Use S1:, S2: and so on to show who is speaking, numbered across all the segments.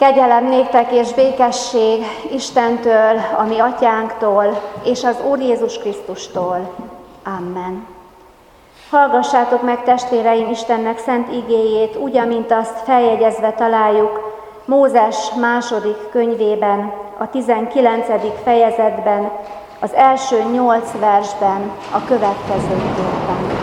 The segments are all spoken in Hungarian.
S1: Kegyelem néktek és békesség Istentől, a mi atyánktól, és az Úr Jézus Krisztustól. Amen. Hallgassátok meg, testvéreim, Istennek szent igéjét, úgy, amint azt feljegyezve találjuk Mózes második könyvében, a 19. fejezetben, az első 8 versben, a következőképpen.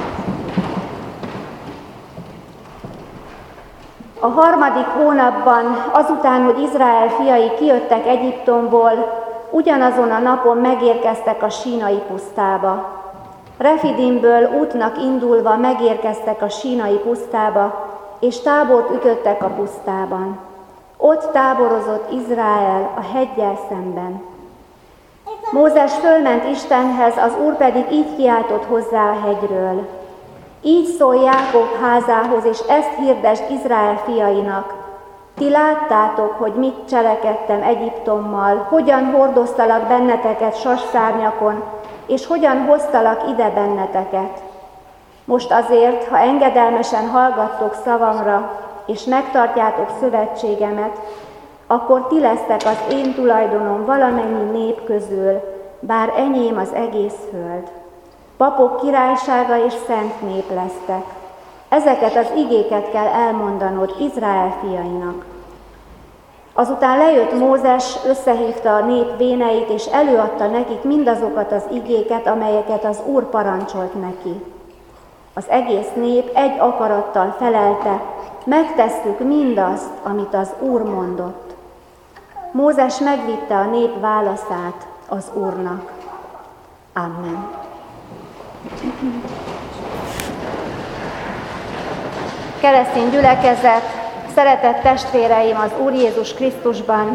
S1: A 3. hónapban, azután, hogy Izrael fiai kijöttek Egyiptomból, ugyanazon a napon megérkeztek a sínai pusztába. Refidimből útnak indulva megérkeztek a sínai pusztába, és tábort ütöttek a pusztában. Ott táborozott Izrael a heggyel szemben. Mózes fölment Istenhez, az Úr pedig így kiáltott hozzá a hegyről. Így szól Jákob házához, és ezt hirdesd Izrael fiainak. Ti láttátok, hogy mit cselekedtem Egyiptommal, hogyan hordoztalak benneteket sasszárnyakon, és hogyan hoztalak ide benneteket. Most azért, ha engedelmesen hallgattok szavamra, és megtartjátok szövetségemet, akkor ti lesztek az én tulajdonom valamennyi nép közül, bár enyém az egész föld. Papok királysága és szent nép lesztek. Ezeket az igéket kell elmondanod Izrael fiainak. Azután lejött Mózes, összehívta a nép véneit, és előadta nekik mindazokat az igéket, amelyeket az Úr parancsolt neki. Az egész nép egy akarattal felelte, megtesszük mindazt, amit az Úr mondott. Mózes megvitte a nép válaszát az Úrnak. Amen. Keresztény gyülekezet, szeretett testvéreim az Úr Jézus Krisztusban,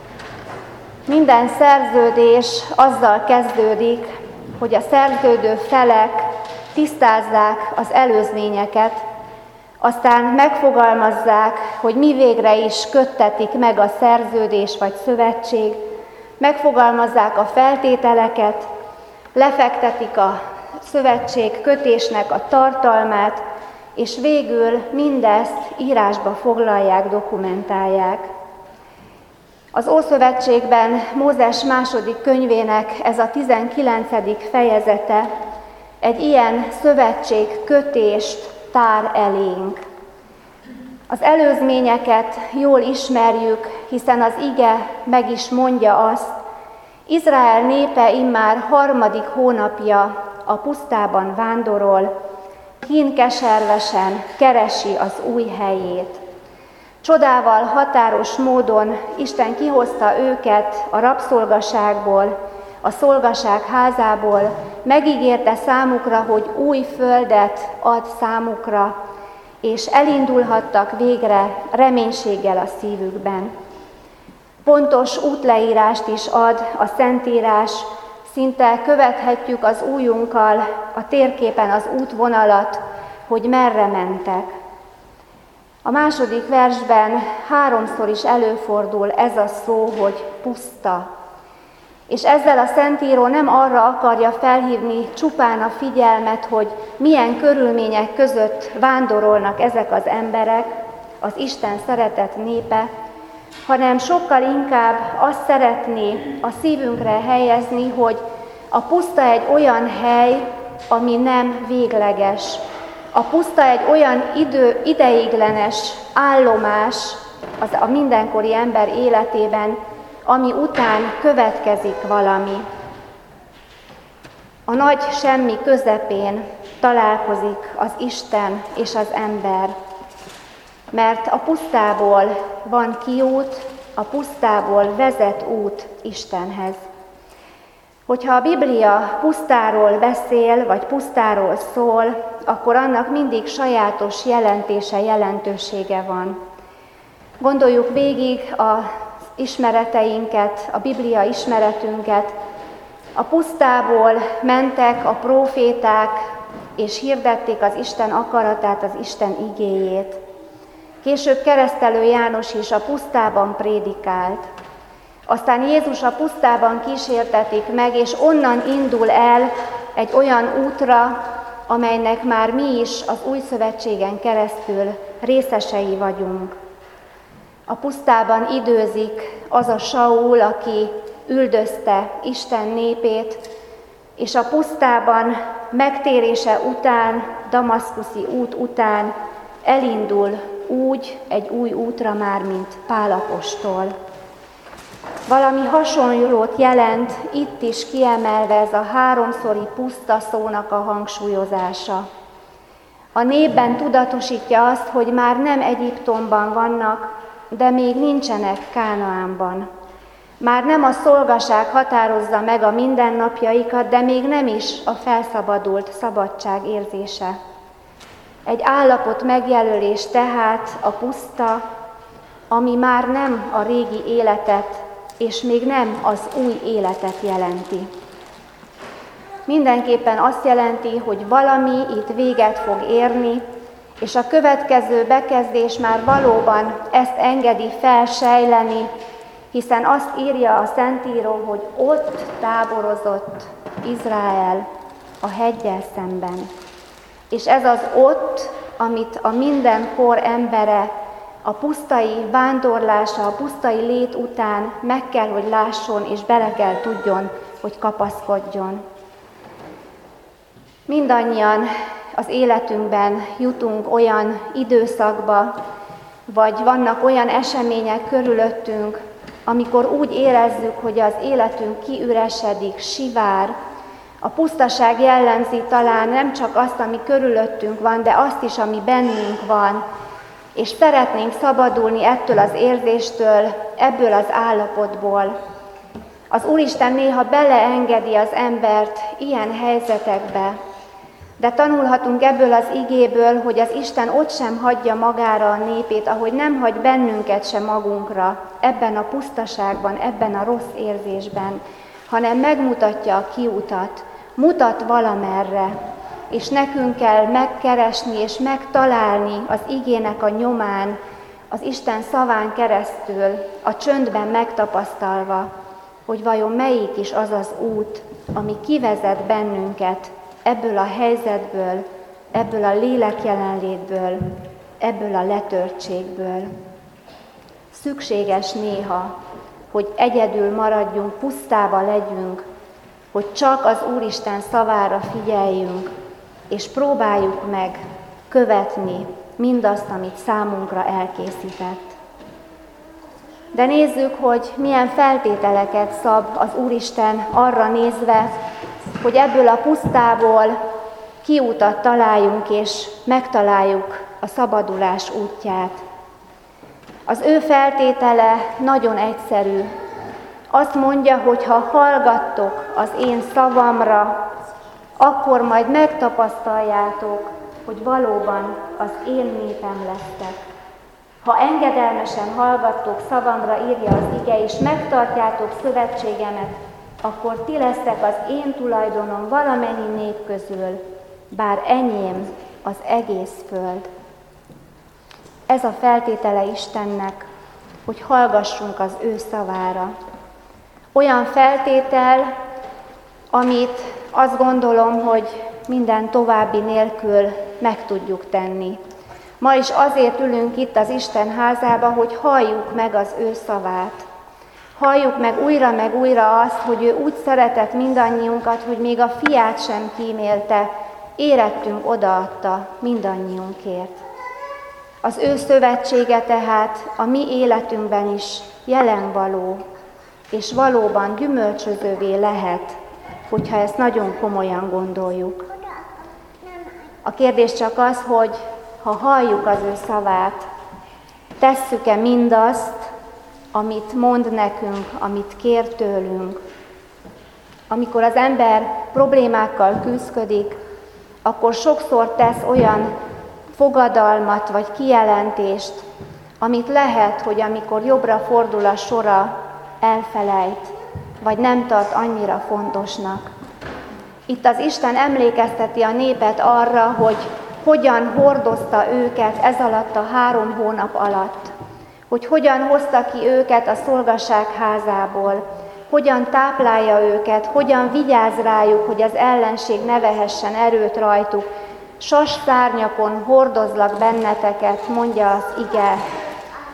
S1: minden szerződés azzal kezdődik, hogy a szerződő felek tisztázzák az előzményeket, aztán megfogalmazzák, hogy mi végre is köttetik meg a szerződés vagy szövetség, megfogalmazzák a feltételeket, lefektetik a szövetség kötésnek a tartalmát, és végül mindezt írásba foglalják, dokumentálják. Az Ószövetségben Mózes második könyvének ez a 19. fejezete egy ilyen szövetségkötést tár elénk. Az előzményeket jól ismerjük, hiszen az ige meg is mondja azt, Izrael népe immár 3. hónapja a pusztában vándorol, kínkeservesen keresi az új helyét. Csodával, határos módon Isten kihozta őket a rabszolgaságból, a szolgaság házából, megígérte számukra, hogy új földet ad számukra, és elindulhattak végre reménységgel a szívükben. Pontos útleírást is ad a Szentírás, szinte követhetjük az ujjunkkal a térképen az útvonalat, hogy merre mentek. A második versben 3-szor is előfordul ez a szó, hogy puszta. És ezzel a Szentíró nem arra akarja felhívni csupán a figyelmet, hogy milyen körülmények között vándorolnak ezek az emberek, az Isten szeretett népe, hanem sokkal inkább azt szeretné a szívünkre helyezni, hogy a puszta egy olyan hely, ami nem végleges. A puszta egy olyan ideiglenes állomás a mindenkori ember életében, ami után következik valami. A nagy semmi közepén találkozik az Isten és az ember, mert a pusztából van kiút, a pusztából vezet út Istenhez. Hogyha a Biblia pusztáról beszél, vagy pusztáról szól, akkor annak mindig sajátos jelentése, jelentősége van. Gondoljuk végig az ismereteinket, a Biblia ismeretünket. A pusztából mentek a próféták, és hirdették az Isten akaratát, az Isten igéjét. Később Keresztelő János is a pusztában prédikált. Aztán Jézus a pusztában kísértetik meg, és onnan indul el egy olyan útra, amelynek már mi is az Új Szövetségen keresztül részesei vagyunk. A pusztában időzik az a Saul, aki üldözte Isten népét, és a pusztában megtérése után, damaszkuszi út után elindul úgy egy új útra már, mint Pál apostol. Valami hasonlót jelent itt is kiemelve ez a háromszori puszta szónak a hangsúlyozása. A népben tudatosítja azt, hogy már nem Egyiptomban vannak, de még nincsenek Kánaánban. Már nem a szolgaság határozza meg a mindennapjaikat, de még nem is a felszabadult szabadság érzése. Egy állapot megjelölés tehát a puszta, ami már nem a régi életet, és még nem az új életet jelenti. Mindenképpen azt jelenti, hogy valami itt véget fog érni, és a következő bekezdés már valóban ezt engedi felsejleni, hiszen azt írja a Szentíró, hogy ott táborozott Izrael a heggyel szemben. És ez az ott, amit a mindenkor embere a pusztai vándorlása, a pusztai lét után meg kell, hogy lásson, és bele kell tudjon, hogy kapaszkodjon. Mindannyian az életünkben jutunk olyan időszakba, vagy vannak olyan események körülöttünk, amikor úgy érezzük, hogy az életünk kiüresedik, sivár. A pusztaság jellemzi talán nem csak azt, ami körülöttünk van, de azt is, ami bennünk van, és szeretnénk szabadulni ettől az érzéstől, ebből az állapotból. Az Úristen néha beleengedi az embert ilyen helyzetekbe, de tanulhatunk ebből az igéből, hogy az Isten ott sem hagyja magára a népét, ahogy nem hagy bennünket sem magunkra, ebben a pusztaságban, ebben a rossz érzésben, hanem megmutatja a kiutat, mutat valamerre, és nekünk kell megkeresni és megtalálni az igének a nyomán, az Isten szaván keresztül, a csöndben megtapasztalva, hogy vajon melyik is az az út, ami kivezet bennünket ebből a helyzetből, ebből a lélek jelenlétből, ebből a letörtségből. Szükséges néha, hogy egyedül maradjunk, pusztába legyünk, hogy csak az Úristen szavára figyeljünk, és próbáljuk meg követni mindazt, amit számunkra elkészített. De nézzük, hogy milyen feltételeket szab az Úristen arra nézve, hogy ebből a pusztából kiutat találjunk, és megtaláljuk a szabadulás útját. Az ő feltétele nagyon egyszerű. Azt mondja, hogy ha hallgattok az én szavamra, akkor majd megtapasztaljátok, hogy valóban az én népem lesztek. Ha engedelmesen hallgattok szavamra, írja az ige, és megtartjátok szövetségemet, akkor ti lesztek az én tulajdonom valamennyi nép közül, bár enyém az egész föld. Ez a feltétele Istennek, hogy hallgassunk az ő szavára. Olyan feltétel, amit azt gondolom, hogy minden további nélkül meg tudjuk tenni. Ma is azért ülünk itt az Isten házába, hogy halljuk meg az ő szavát. Halljuk meg újra azt, hogy ő úgy szeretett mindannyiunkat, hogy még a fiát sem kímélte, érettünk odaadta mindannyiunkért. Az ő szövetsége tehát a mi életünkben is jelenvaló, és valóban gyümölcsözővé lehet, hogyha ezt nagyon komolyan gondoljuk. A kérdés csak az, hogy ha halljuk az ő szavát, tesszük-e mindazt, amit mond nekünk, amit kér tőlünk. Amikor az ember problémákkal küszködik, akkor sokszor tesz olyan fogadalmat vagy kijelentést, amit lehet, hogy amikor jobbra fordul a sora, elfelejt, vagy nem tart annyira fontosnak. Itt az Isten emlékezteti a népet arra, hogy hogyan hordozta őket ez alatt a 3 hónap alatt, hogy hogyan hozta ki őket a szolgaság házából, hogyan táplálja őket, hogyan vigyáz rájuk, hogy az ellenség ne vehessen erőt rajtuk. Sas szárnyakon hordozlak benneteket, mondja az ige.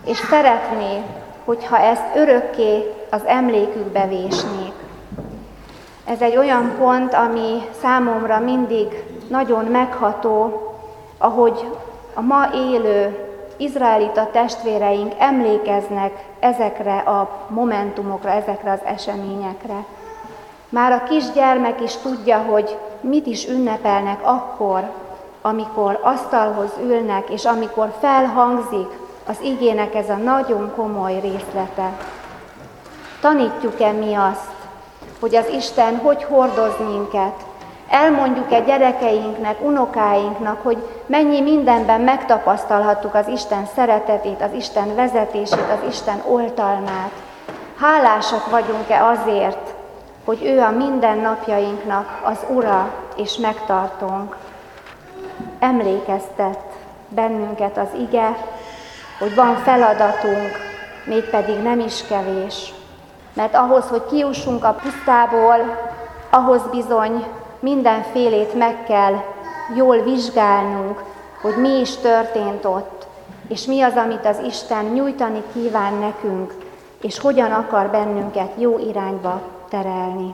S1: és szeretné, hogyha ezt örökké az emlékükbe vésnék. Ez egy olyan pont, ami számomra mindig nagyon megható, ahogy a ma élő izraelita testvéreink emlékeznek ezekre a momentumokra, ezekre az eseményekre. Már a kisgyermek is tudja, hogy mit is ünnepelnek akkor, amikor asztalhoz ülnek, és amikor felhangzik az igének ez a nagyon komoly részlete. Tanítjuk-e mi azt, hogy az Isten hogy hordoz minket? Elmondjuk-e gyerekeinknek, unokáinknak, hogy mennyi mindenben megtapasztalhattuk az Isten szeretetét, az Isten vezetését, az Isten oltalmát? Hálásak vagyunk-e azért, hogy ő a mindennapjainknak az Ura és megtartónk? Emlékeztet bennünket az ige, hogy van feladatunk, mégpedig nem is kevés. Mert ahhoz, hogy kiussunk a pusztából, ahhoz bizony mindenfélét meg kell jól vizsgálnunk, hogy mi is történt ott, és mi az, amit az Isten nyújtani kíván nekünk, és hogyan akar bennünket jó irányba terelni.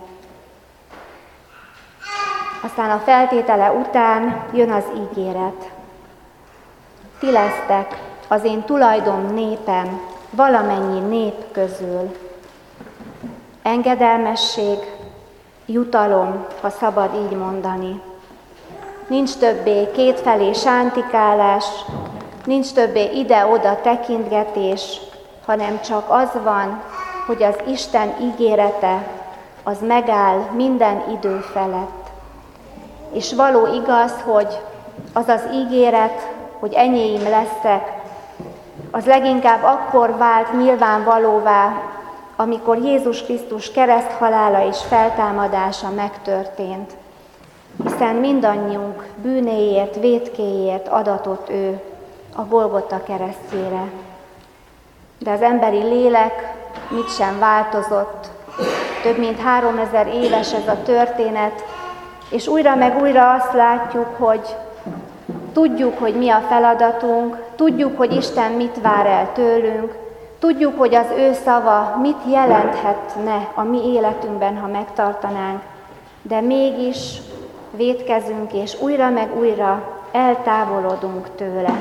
S1: Aztán a feltétele után jön az ígéret. Ti lesztek az én tulajdon népem valamennyi nép közül. Engedelmesség, jutalom, ha szabad így mondani. Nincs többé kétfelé sántikálás, nincs többé ide-oda tekintgetés, hanem csak az van, hogy az Isten ígérete az megáll minden idő felett. És való igaz, hogy az az ígéret, hogy enyém lesztek, az leginkább akkor vált nyilvánvalóvá, amikor Jézus Krisztus kereszthalála és feltámadása megtörtént, hiszen mindannyiunk bűnéért, vétkéért adatott ő a Golgota keresztjére. De az emberi lélek mit sem változott, több mint 3000 éves ez a történet, és újra meg újra azt látjuk, hogy tudjuk, hogy mi a feladatunk, tudjuk, hogy Isten mit vár el tőlünk, tudjuk, hogy az ő szava mit jelenthetne a mi életünkben, ha megtartanánk, de mégis vétkezünk, és újra meg újra eltávolodunk tőle.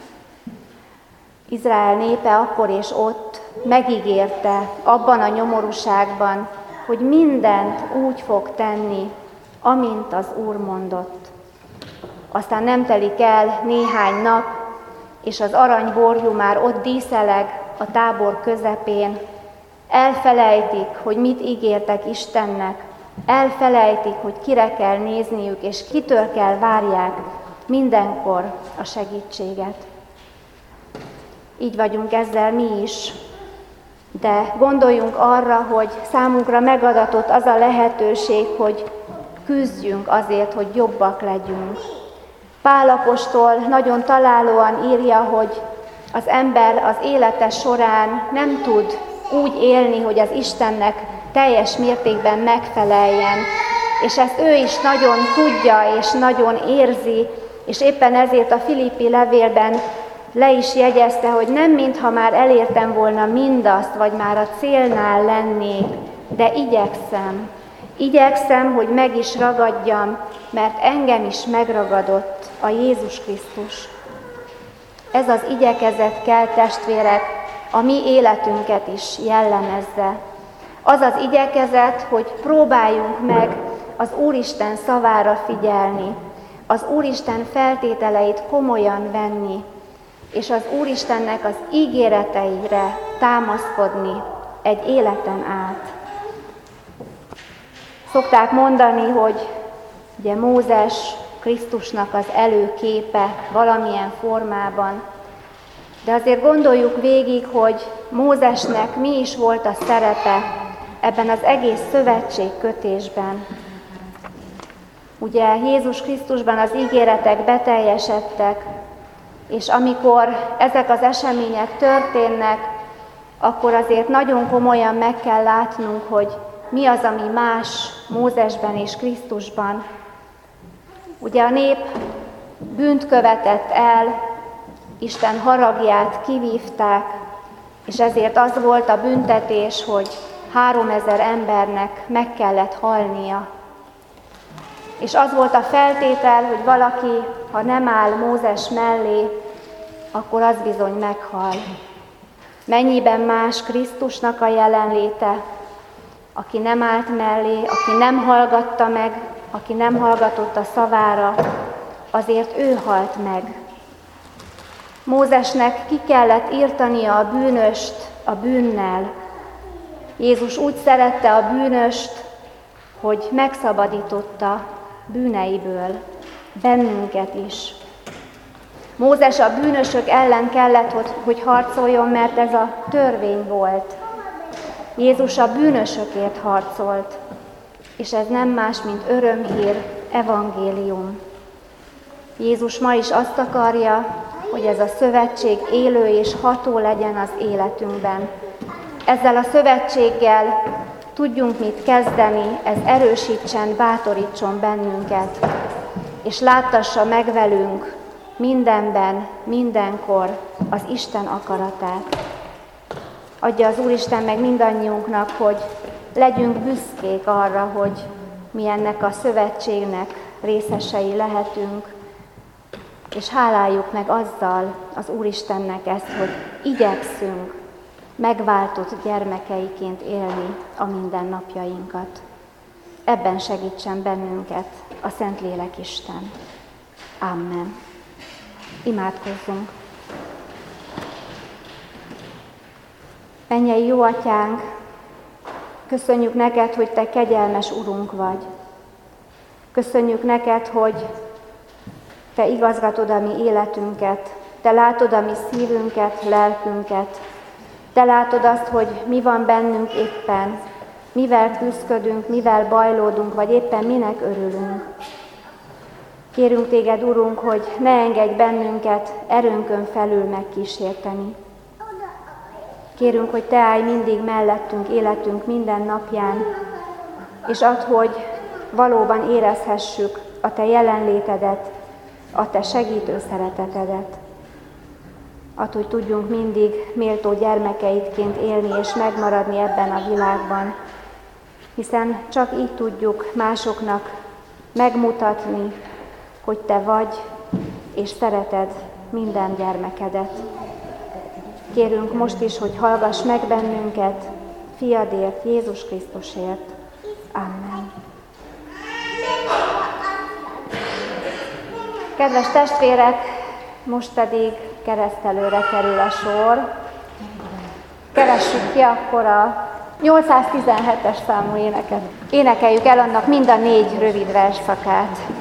S1: Izrael népe akkor és ott megígérte abban a nyomorúságban, hogy mindent úgy fog tenni, amint az Úr mondott. Aztán nem telik el néhány nap, és az aranyborjú már ott díszeleg a tábor közepén. Elfelejtik, hogy mit ígértek Istennek, elfelejtik, hogy kire kell nézniük, és kitől kell várják mindenkor a segítséget. Így vagyunk ezzel mi is, de gondoljunk arra, hogy számunkra megadatott az a lehetőség, hogy küzdjünk azért, hogy jobbak legyünk. Pál apostol nagyon találóan írja, hogy az ember az élete során nem tud úgy élni, hogy az Istennek teljes mértékben megfeleljen, és ezt ő is nagyon tudja és nagyon érzi, és éppen ezért a Filippi levélben le is jegyezte, hogy nem mintha már elértem volna mindazt, vagy már a célnál lennék, de igyekszem, hogy meg is ragadjam, mert engem is megragadott a Jézus Krisztus. Ez az igyekezet kell, testvérek, a mi életünket is jellemezze. Az az igyekezet, hogy próbáljunk meg az Úristen szavára figyelni, az Úristen feltételeit komolyan venni, és az Úristennek az ígéreteire támaszkodni egy életen át. Szokták mondani, hogy ugye Mózes Krisztusnak az előképe valamilyen formában, de azért gondoljuk végig, hogy Mózesnek mi is volt a szerepe ebben az egész szövetségkötésben. Ugye Jézus Krisztusban az ígéretek beteljesedtek, és amikor ezek az események történnek, akkor azért nagyon komolyan meg kell látnunk, hogy mi az, ami más Mózesben és Krisztusban. Ugye a nép bűnt követett el, Isten haragját kivívták, És ezért az volt a büntetés, hogy 3000 embernek meg kellett halnia. És az volt a feltétel, hogy valaki, ha nem áll Mózes mellé, akkor az bizony meghal. Mennyiben más Krisztusnak a jelenléte, aki nem állt mellé, aki nem hallgatta meg, aki nem hallgatott a szavára, azért ő halt meg. Mózesnek ki kellett írtania a bűnöst a bűnnel. Jézus úgy szerette a bűnöst, hogy megszabadította bűneiből, bennünket is. Mózes a bűnösök ellen kellett, hogy harcoljon, mert ez a törvény volt. Jézus a bűnösökért harcolt, és ez nem más, mint örömhír, evangélium. Jézus ma is azt akarja, hogy ez a szövetség élő és ható legyen az életünkben. Ezzel a szövetséggel tudjunk mit kezdeni, ez erősítsen, bátorítson bennünket, és láttassa meg velünk mindenben, mindenkor az Isten akaratát. Adja az Úristen meg mindannyiunknak, hogy legyünk büszkék arra, hogy mi ennek a szövetségnek részesei lehetünk, és háláljuk meg azzal az Úristennek ezt, hogy igyekszünk megváltott gyermekeiként élni a mindennapjainkat. Ebben segítsen bennünket a Szentlélek Isten. Amen. Imádkozzunk. Mennyei jó Atyánk, köszönjük neked, hogy te kegyelmes Urunk vagy. Köszönjük neked, hogy te igazgatod a mi életünket, te látod a mi szívünket, lelkünket, te látod azt, hogy mi van bennünk éppen, mivel küzdködünk, mivel bajlódunk, vagy éppen minek örülünk. Kérünk téged, Urunk, hogy ne engedj bennünket erőnkön felül megkísérteni. Kérünk, hogy te állj mindig mellettünk, életünk minden napján, és add, hogy valóban érezhessük a te jelenlétedet, a te segítő szeretetedet. Add, hogy tudjunk mindig méltó gyermekeidként élni és megmaradni ebben a világban, hiszen csak így tudjuk másoknak megmutatni, hogy te vagy, és szereted minden gyermekedet. Kérünk most is, hogy hallgass meg bennünket, fiadért, Jézus Krisztusért. Amen. Kedves testvérek, most pedig keresztelőre kerül a sor. Keressük ki akkor a 817-es számú éneket. Énekeljük el annak mind a 4 rövid versszakát.